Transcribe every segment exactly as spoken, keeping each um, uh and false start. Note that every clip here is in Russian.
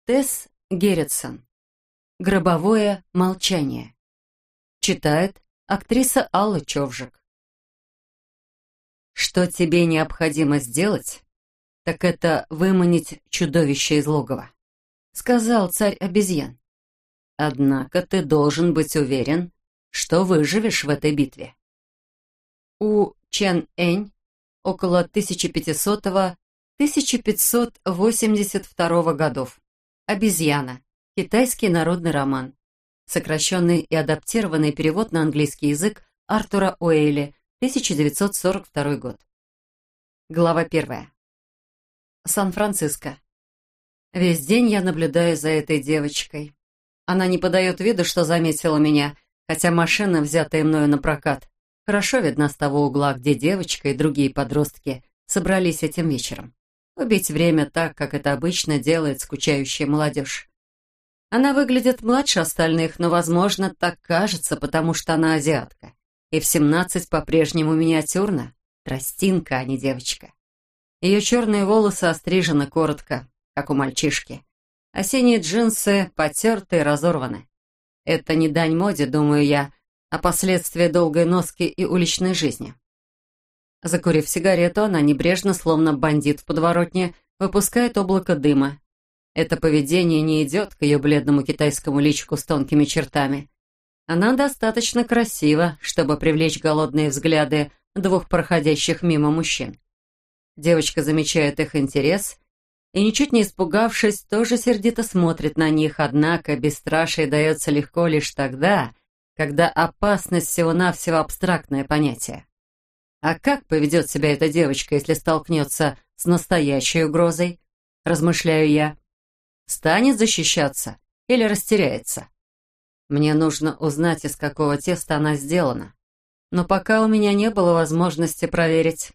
Тесс Герритсон. «Гробовое молчание». Читает актриса Алла Човжик. Что тебе необходимо сделать, так это выманить чудовище из логова, сказал царь обезьян. Однако ты должен быть уверен, что выживешь в этой битве. У Чен Энь около тысяча пятисотого — тысяча пятьсот восемьдесят второго годов. «Обезьяна». Китайский народный роман. Сокращенный и адаптированный перевод на английский язык Артура Уэйли, тысяча девятьсот сорок второй год. Глава первая. Сан-Франциско. Весь день я наблюдаю за этой девочкой. Она не подает виду, что заметила меня, хотя машина, взятая мною на прокат, хорошо видна с того угла, где девочка и другие подростки собрались этим вечером. Убить время так, как это обычно делает скучающая молодежь. Она выглядит младше остальных, но, возможно, так кажется, потому что она азиатка. И в семнадцать по-прежнему миниатюрна, тростинка, а не девочка. Ее черные волосы острижены коротко, как у мальчишки. А синие джинсы потерты и разорваны. Это не дань моде, думаю я, а последствия долгой носки и уличной жизни. Закурив сигарету, она небрежно, словно бандит в подворотне, выпускает облако дыма. Это поведение не идет к ее бледному китайскому личику с тонкими чертами. Она достаточно красива, чтобы привлечь голодные взгляды двух проходящих мимо мужчин. Девочка замечает их интерес и, ничуть не испугавшись, тоже сердито смотрит на них, однако бесстрашие дается легко лишь тогда, когда опасность всего-навсего абстрактное понятие. А как поведет себя эта девочка, если столкнется с настоящей угрозой, размышляю я. Станет защищаться или растеряется? Мне нужно узнать, из какого теста она сделана. Но пока у меня не было возможности проверить.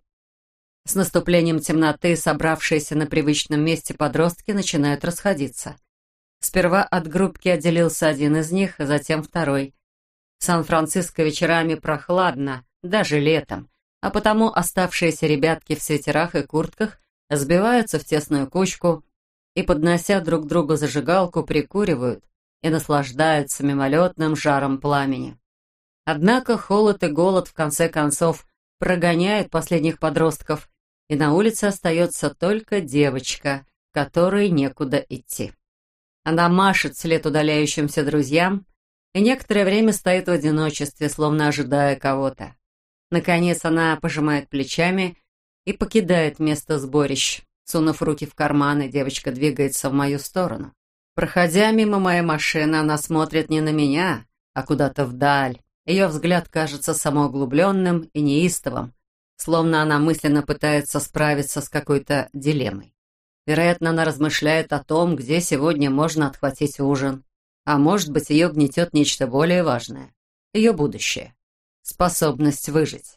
С наступлением темноты собравшиеся на привычном месте подростки начинают расходиться. Сперва от группки отделился один из них, а затем второй. В Сан-Франциско вечерами прохладно, даже летом, а потому оставшиеся ребятки в свитерах и куртках сбиваются в тесную кучку и, поднося друг другу зажигалку, прикуривают и наслаждаются мимолетным жаром пламени. Однако холод и голод в конце концов прогоняют последних подростков, и на улице остается только девочка, которой некуда идти. Она машет вслед удаляющимся друзьям и некоторое время стоит в одиночестве, словно ожидая кого-то. Наконец она пожимает плечами и покидает место сборищ. Сунув руки в карманы, девочка двигается в мою сторону. Проходя мимо моей машины, она смотрит не на меня, а куда-то вдаль. Ее взгляд кажется самоуглубленным и неистовым, словно она мысленно пытается справиться с какой-то дилеммой. Вероятно, она размышляет о том, где сегодня можно отхватить ужин. А может быть, ее гнетет нечто более важное. Ее будущее. Способность выжить.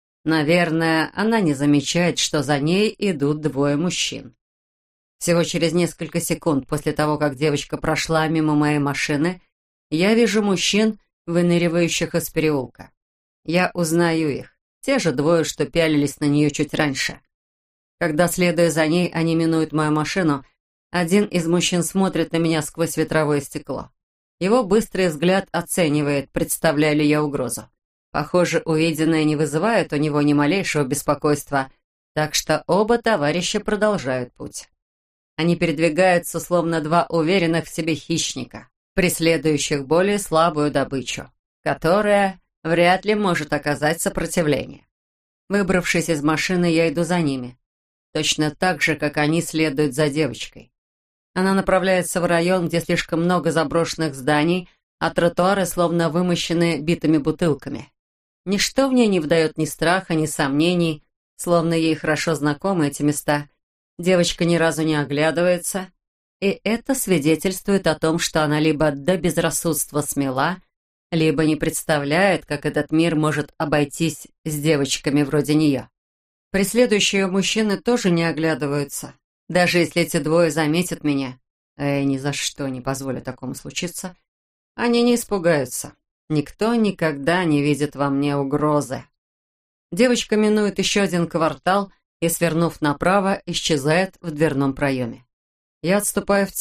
Наверное, она не замечает, что за ней идут двое мужчин. Всего через несколько секунд после того, как девочка прошла мимо моей машины, я вижу мужчин, выныривающих из переулка. Я узнаю их. Те же двое, что пялились на нее чуть раньше. Когда, следуя за ней, они минуют мою машину, один из мужчин смотрит на меня сквозь ветровое стекло. Его быстрый взгляд оценивает, представляю ли я угрозу. Похоже, увиденное не вызывает у него ни малейшего беспокойства, так что оба товарища продолжают путь. Они передвигаются, словно два уверенных в себе хищника, преследующих более слабую добычу, которая вряд ли может оказать сопротивление. Выбравшись из машины, я иду за ними, точно так же, как они следуют за девочкой. Она направляется в район, где слишком много заброшенных зданий, а тротуары словно вымощены битыми бутылками. Ничто в ней не вдает ни страха, ни сомнений, словно ей хорошо знакомы эти места. Девочка ни разу не оглядывается, и это свидетельствует о том, что она либо до безрассудства смела, либо не представляет, как этот мир может обойтись с девочками вроде нее. Преследующие мужчины тоже не оглядываются. Даже если эти двое заметят меня, а я ни за что не позволю такому случиться, они не испугаются. Никто никогда не видит во мне угрозы. Девочка минует еще один квартал и, свернув направо, исчезает в дверном проеме. Я отступаю в тень,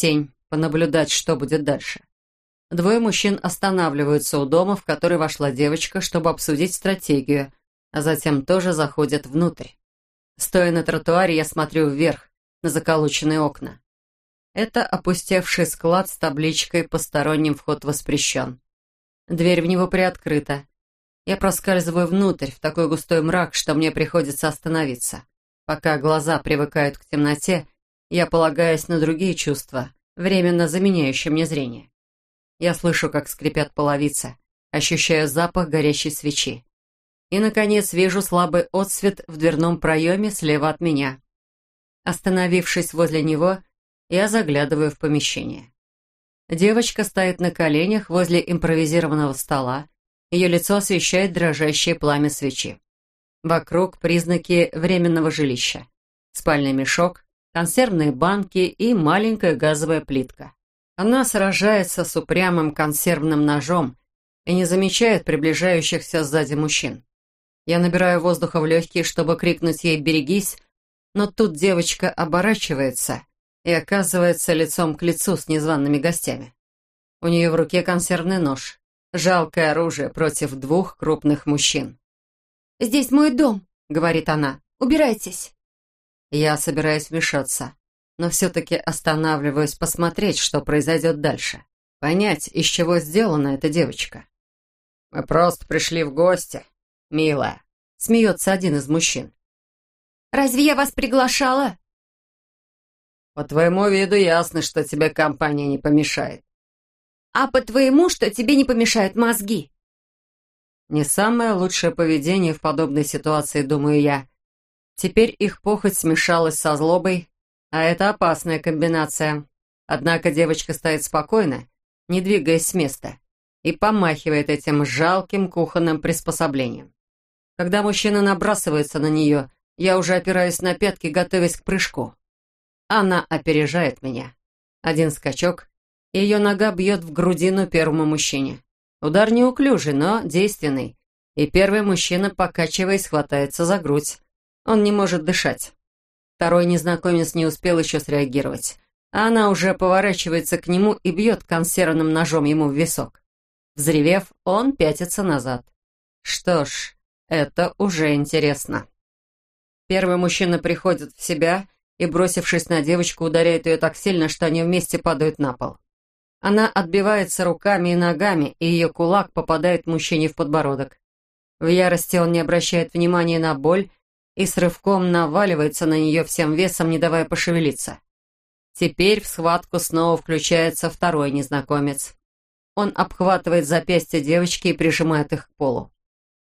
понаблюдать, что будет дальше. Двое мужчин останавливаются у дома, в который вошла девочка, чтобы обсудить стратегию, а затем тоже заходят внутрь. Стоя на тротуаре, я смотрю вверх, на заколоченные окна. Это опустевший склад с табличкой «Посторонним вход воспрещен». Дверь в него приоткрыта. Я проскальзываю внутрь, в такой густой мрак, что мне приходится остановиться. Пока глаза привыкают к темноте, я полагаюсь на другие чувства, временно заменяющие мне зрение. Я слышу, как скрипят половицы, ощущаю запах горящей свечи. И, наконец, вижу слабый отсвет в дверном проеме слева от меня. Остановившись возле него, я заглядываю в помещение. Девочка стоит на коленях возле импровизированного стола. Ее лицо освещает дрожащее пламя свечи. Вокруг признаки временного жилища. Спальный мешок, консервные банки и маленькая газовая плитка. Она сражается с упрямым консервным ножом и не замечает приближающихся сзади мужчин. Я набираю воздуха в легкие, чтобы крикнуть ей «берегись», но тут девочка оборачивается и оказывается лицом к лицу с незваными гостями. У нее в руке консервный нож, жалкое оружие против двух крупных мужчин. «Здесь мой дом», — говорит она, — «убирайтесь». Я собираюсь вмешаться, но все-таки останавливаюсь посмотреть, что произойдет дальше, понять, из чего сделана эта девочка. «Мы просто пришли в гости, милая», — смеется один из мужчин. «Разве я вас приглашала?» «По твоему виду ясно, что тебе компания не помешает». «А по твоему, что тебе не помешают мозги?» Не самое лучшее поведение в подобной ситуации, думаю я. Теперь их похоть смешалась со злобой, а это опасная комбинация. Однако девочка стоит спокойно, не двигаясь с места, и помахивает этим жалким кухонным приспособлением. Когда мужчина набрасывается на нее, я уже опираюсь на пятки, готовясь к прыжку. Она опережает меня. Один скачок, и ее нога бьет в грудину первому мужчине. Удар неуклюжий, но действенный, и первый мужчина, покачиваясь, хватается за грудь. Он не может дышать. Второй незнакомец не успел еще среагировать, а она уже поворачивается к нему и бьет консервным ножом ему в висок. Взревев, он пятится назад. Что ж, это уже интересно. Первый мужчина приходит в себя и, бросившись на девочку, ударяет ее так сильно, что они вместе падают на пол. Она отбивается руками и ногами, и ее кулак попадает мужчине в подбородок. В ярости он не обращает внимания на боль и с рывком наваливается на нее всем весом, не давая пошевелиться. Теперь в схватку снова включается второй незнакомец. Он обхватывает запястья девочки и прижимает их к полу.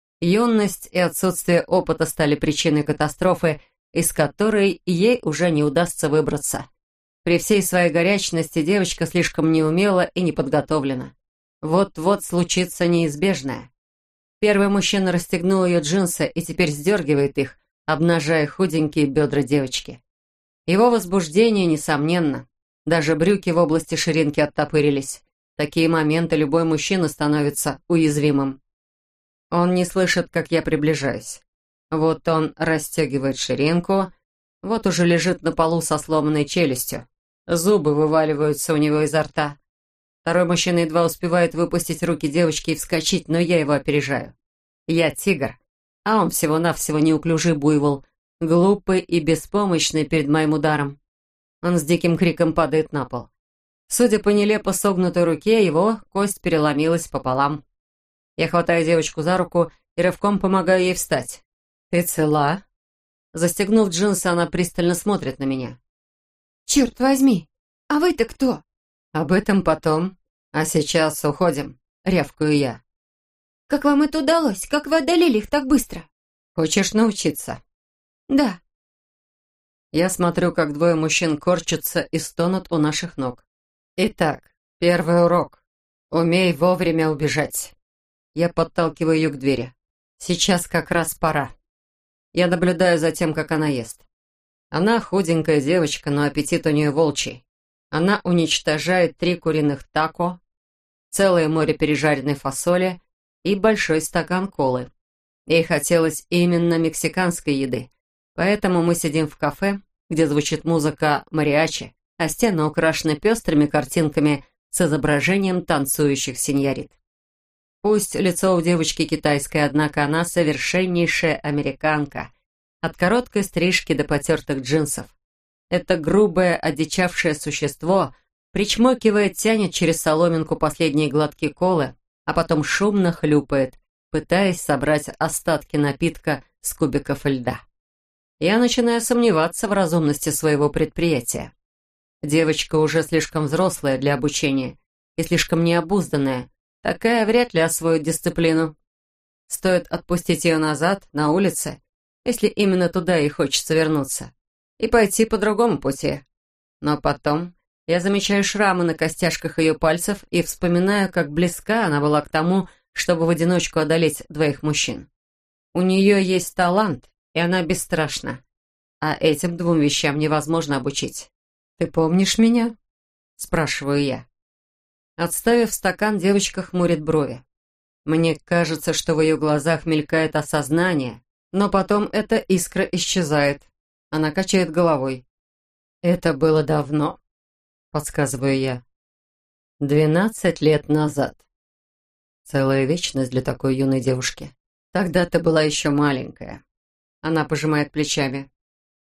Юность и отсутствие опыта стали причиной катастрофы, из которой ей уже не удастся выбраться. При всей своей горячности девочка слишком неумела и неподготовлена. Вот-вот случится неизбежное. Первый мужчина расстегнул ее джинсы и теперь сдергивает их, обнажая худенькие бедра девочки. Его возбуждение несомненно. Даже брюки в области ширинки оттопырились. В такие моменты любой мужчина становится уязвимым. Он не слышит, как я приближаюсь. Вот он расстегивает ширинку, вот уже лежит на полу со сломанной челюстью. Зубы вываливаются у него изо рта. Второй мужчина едва успевает выпустить руки девочки и вскочить, но я его опережаю. Я тигр, а он всего-навсего неуклюжий буйвол, глупый и беспомощный перед моим ударом. Он с диким криком падает на пол. Судя по нелепо согнутой руке, его кость переломилась пополам. Я хватаю девочку за руку и рывком помогаю ей встать. «Ты цела?» Застегнув джинсы, она пристально смотрит на меня. «Черт возьми! А вы-то кто?» «Об этом потом. А сейчас уходим», — рявкаю я. «Как вам это удалось? Как вы одолели их так быстро?» «Хочешь научиться?» «Да». Я смотрю, как двое мужчин корчатся и стонут у наших ног. Итак, первый урок. Умей вовремя убежать. Я подталкиваю ее к двери. Сейчас как раз пора. Я наблюдаю за тем, как она ест. Она худенькая девочка, но аппетит у нее волчий. Она уничтожает три куриных тако, целое море пережаренной фасоли и большой стакан колы. Ей хотелось именно мексиканской еды, поэтому мы сидим в кафе, где звучит музыка мариачи, а стены украшены пестрыми картинками с изображением танцующих сеньорит. Пусть лицо у девочки китайское, однако она совершеннейшая американка, от короткой стрижки до потертых джинсов. Это грубое, одичавшее существо причмокивает, тянет через соломинку последние глотки колы, а потом шумно хлюпает, пытаясь собрать остатки напитка с кубиков льда. Я начинаю сомневаться в разумности своего предприятия. Девочка уже слишком взрослая для обучения и слишком необузданная. Такая вряд ли освоит дисциплину. Стоит отпустить ее назад, на улице, если именно туда ей хочется вернуться, и пойти по другому пути. Но потом я замечаю шрамы на костяшках ее пальцев и вспоминаю, как близка она была к тому, чтобы в одиночку одолеть двоих мужчин. У нее есть талант, и она бесстрашна. А этим двум вещам невозможно обучить. «Ты помнишь меня?» — спрашиваю я. Отставив стакан, девочка хмурит брови. Мне кажется, что в ее глазах мелькает осознание, но потом эта искра исчезает. Она качает головой. «Это было давно», — подсказываю я. «Двенадцать лет назад». Целая вечность для такой юной девушки. Тогда ты была еще маленькая. Она пожимает плечами.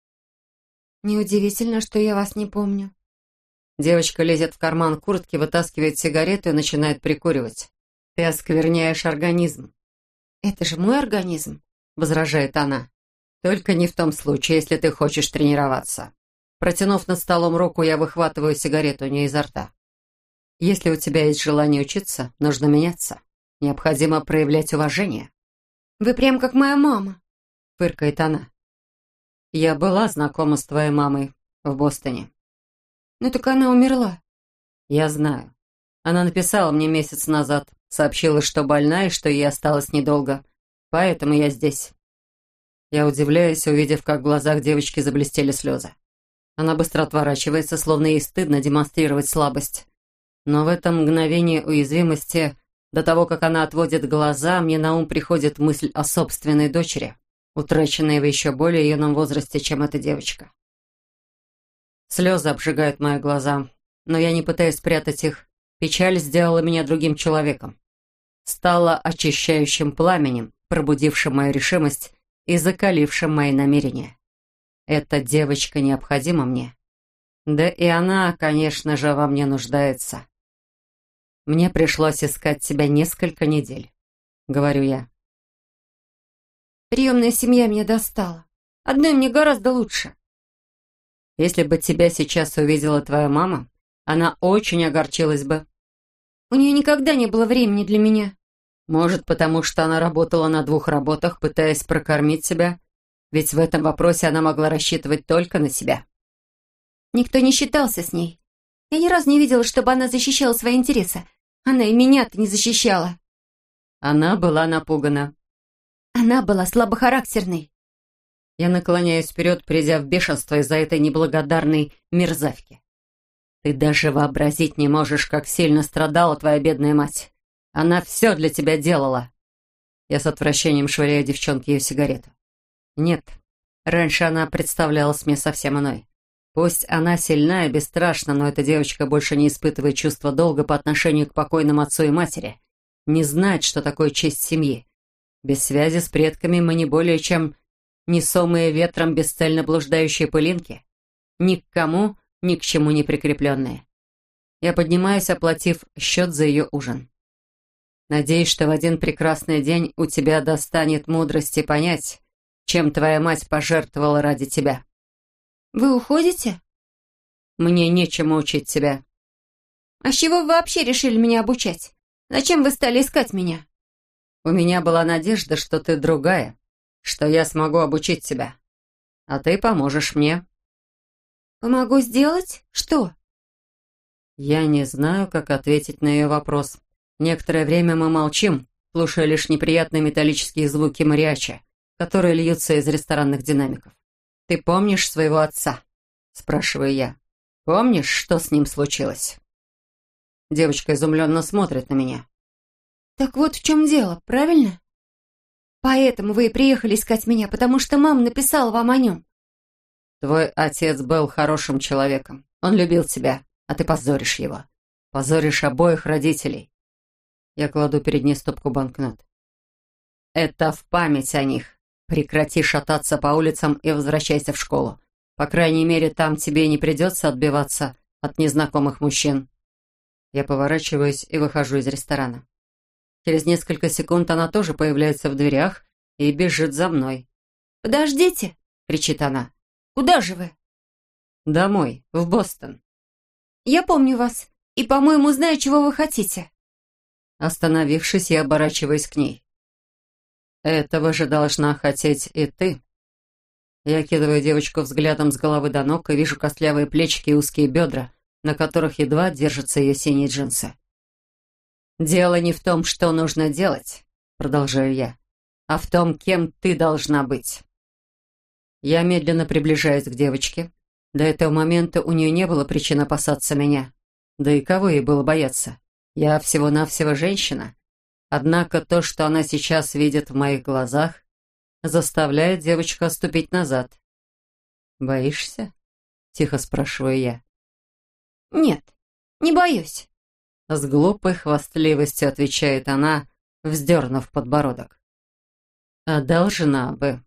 Неудивительно, что я вас не помню. Девочка лезет в карман куртки, вытаскивает сигарету и начинает прикуривать. Ты оскверняешь организм. Это же мой организм, возражает она. Только не в том случае, если ты хочешь тренироваться. Протянув над столом руку, я выхватываю сигарету у нее изо рта. Если у тебя есть желание учиться, нужно меняться. Необходимо проявлять уважение. Вы прям как моя мама, фыркает она. Я была знакома с твоей мамой в Бостоне. Ну так она умерла. Я знаю. Она написала мне месяц назад, сообщила, что больна и что ей осталось недолго. Поэтому я здесь. Я удивляюсь, увидев, как в глазах девочки заблестели слезы. Она быстро отворачивается, словно ей стыдно демонстрировать слабость. Но в этом мгновении уязвимости, до того, как она отводит глаза, мне на ум приходит мысль о собственной дочери, утраченной в еще более юном возрасте, чем эта девочка. Слезы обжигают мои глаза, но я не пытаюсь спрятать их. Печаль сделала меня другим человеком. Стала очищающим пламенем, пробудившим мою решимость и закалившим мои намерения. Эта девочка необходима мне. Да и она, конечно же, во мне нуждается. Мне пришлось искать тебя несколько недель, говорю я. Приемная семья меня достала. Одной мне гораздо лучше. Если бы тебя сейчас увидела твоя мама, она очень огорчилась бы. У нее никогда не было времени для меня. Может, потому что она работала на двух работах, пытаясь прокормить себя? Ведь в этом вопросе она могла рассчитывать только на себя. Никто не считался с ней. Я ни разу не видела, чтобы она защищала свои интересы. Она и меня-то не защищала. Она была напугана. Она была слабохарактерной. Я наклоняюсь вперед, придя в бешенство из-за этой неблагодарной мерзавки. Ты даже вообразить не можешь, как сильно страдала твоя бедная мать. Она все для тебя делала. Я с отвращением швыряю девчонке ее сигарету. Нет, раньше она представлялась мне совсем иной. Пусть она сильна и бесстрашна, но эта девочка больше не испытывает чувства долга по отношению к покойным отцу и матери. Не знает, что такое честь семьи. Без связи с предками мы не более чем несомые ветром бесцельно блуждающие пылинки. Ни к кому, ни к чему не прикрепленные. Я поднимаюсь, оплатив счет за ее ужин. Надеюсь, что в один прекрасный день у тебя достанет мудрости понять, чем твоя мать пожертвовала ради тебя. Вы уходите? Мне нечему учить тебя. А с чего вы вообще решили меня обучать? Зачем вы стали искать меня? У меня была надежда, что ты другая, что я смогу обучить тебя. А ты поможешь мне. Помогу сделать? Что? Я не знаю, как ответить на ее вопрос. Некоторое время мы молчим, слушая лишь неприятные металлические звуки мариачи, которые льются из ресторанных динамиков. «Ты помнишь своего отца?» — спрашиваю я. «Помнишь, что с ним случилось?» Девочка изумленно смотрит на меня. «Так вот в чем дело, правильно? Поэтому вы и приехали искать меня, потому что мама написала вам о нем». «Твой отец был хорошим человеком. Он любил тебя, а ты позоришь его. Позоришь обоих родителей. Я кладу перед ней стопку банкнот. Это в память о них. Прекрати шататься по улицам и возвращайся в школу. По крайней мере, там тебе не придется отбиваться от незнакомых мужчин. Я поворачиваюсь и выхожу из ресторана. Через несколько секунд она тоже появляется в дверях и бежит за мной. «Подождите!» — кричит она. «Куда же вы?» «Домой, в Бостон». «Я помню вас и, по-моему, знаю, чего вы хотите». Остановившись, я оборачиваюсь к ней. «Этого же должна хотеть и ты». Я кидываю девочку взглядом с головы до ног и вижу костлявые плечики и узкие бедра, на которых едва держатся ее синие джинсы. «Дело не в том, что нужно делать», — продолжаю я, «а в том, кем ты должна быть». Я медленно приближаюсь к девочке. До этого момента у нее не было причин опасаться меня. Да и кого ей было бояться? Я всего-навсего женщина. Однако то, что она сейчас видит в моих глазах, заставляет девочку отступить назад. «Боишься?» — тихо спрашиваю я. «Нет, не боюсь». С глупой хвастливостью отвечает она, вздернув подбородок. «А должна бы».